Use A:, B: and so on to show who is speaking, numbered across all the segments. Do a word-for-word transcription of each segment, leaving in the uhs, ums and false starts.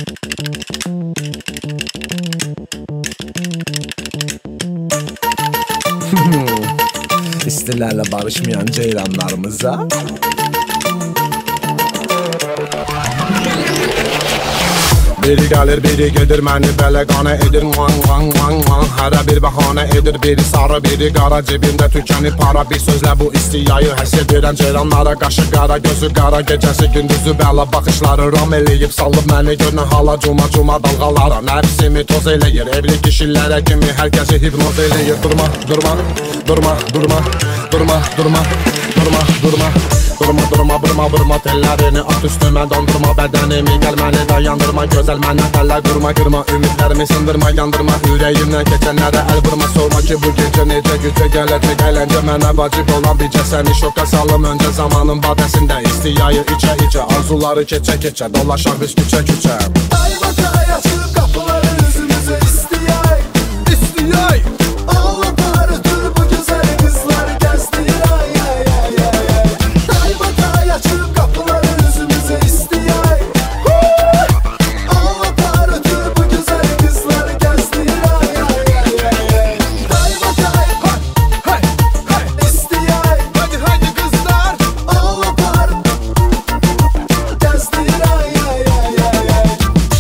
A: İstilərlə barışmayan ceyranlarımıza biri gəlir, biri gedir, məni bələqanə edir, man, man, man, man. Hərə bir bəhanə edir, biri sarı, biri qara, cebimdə tükənib para. Bir sözlə bu istiyayı həsr edirən ceyranlara, qaşı qara, gözü qara, gecəsi gündüzü bəla, baxışları ram eləyib salıb məni görünə hala, cuma cuma dalğalara. Nəfsimi toz eləyir, evli kişilərə kimi hər kəsi hipnoz eləyir. Durma, durma, durma, durma, durma, durma, durma, durma. Durma, durma, vurma, vurma tellərini, at üstümə dondurma bədənimi, gəl məni dayandırma, gözəl mənə tələ qurma, qırma, ümidlərimi sındırma, yandırma, ürəyimdən keçənlərə əl vurma, sorma ki bu gecə necə gücə gələcək, əyləncə mənə vacib olan bircə səni şoka salım öncə zamanın badəsində, istiyayı içə içə, arzuları keçə keçə, dolaşaq biz küçə küçə.
B: Ay batay açıb qapıları üzümüzə, istiyay, istiyay, Allah barıdır bu gözəl qızları gəzdir, ay ay ay ay. Açıp kapıları yüzümüze istiyay, Allah barıdır bu güzel kızları gezdir, ay ay ay ay. Day batay, hey, hey, hey, istiyay, hadi hadi kızlar, Allah barıdır gezdir, ay ay ay ay ay.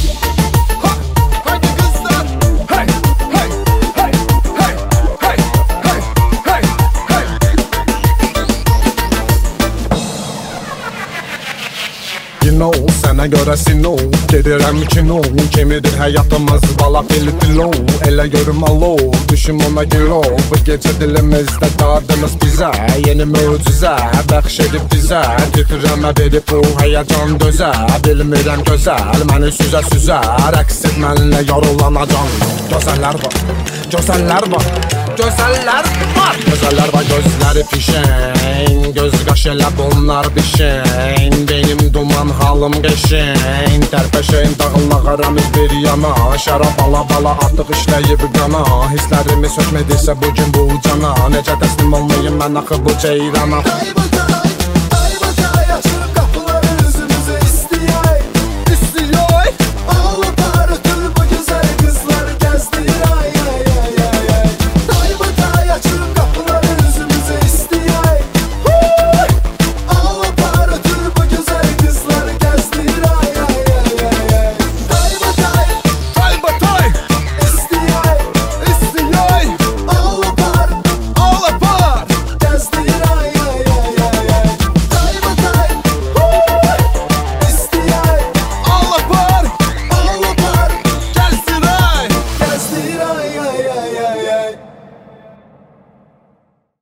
B: Hadi kızlar, hey, hey, hey, hey, hey, hey, hey, hey.
A: You know, sənə görə sino, gedirəm kino, kimidir həyatımız, bala fili filo, elə görüm alo, düşüm ona giro, bu gecə dilimizdə dadınız bizə, yeni möcüzə, bəxş edib bizə, titrəmə verib bu həyəcan dözə, bilmirəm gözəl, məni süzə süzə, rəqs et mənlə yorulanacan, gözəllər var, gözəllər var, gözəllər var, gözəllər var, gözləri pişən, göz qaş elə bunlar bişən, benim duman halım qəşən, tərpəşən dağılağaramiz bir yana, şərab bala bala artıq işləyib qana, hisslərimi sökmədirsə bugün bu cana, necə təslim olmayım mən axı bu ceyrana.